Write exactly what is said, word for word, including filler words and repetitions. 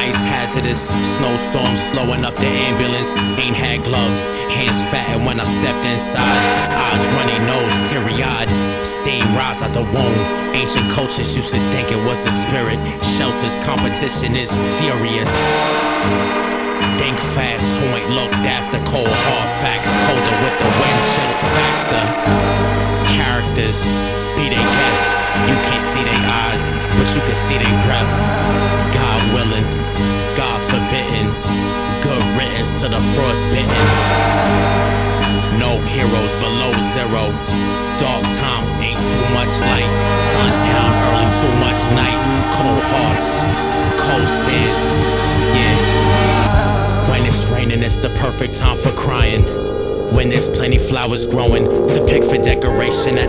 Ice hazardous, snowstorm slowing up the ambulance. Ain't had gloves, hands fatting when I stepped inside. Eyes runny, nose teary-eyed, steam rise out the womb. Ancient cultures used to think it was a spirit. Shelters, competition is furious. Think fast, who ain't looked after? Cold hard facts, colder with the wind chill factor. Characters, be they guess. You can't see their eyes, but you can see their breath. God willing, God forbidden. Good riddance to the frostbitten. No heroes below zero. Dark times ain't too much light. Sun down early, too much night. Cold hearts, cold stares, yeah. When it's raining, it's the perfect time for crying. When there's plenty flowers growing to pick for decoration at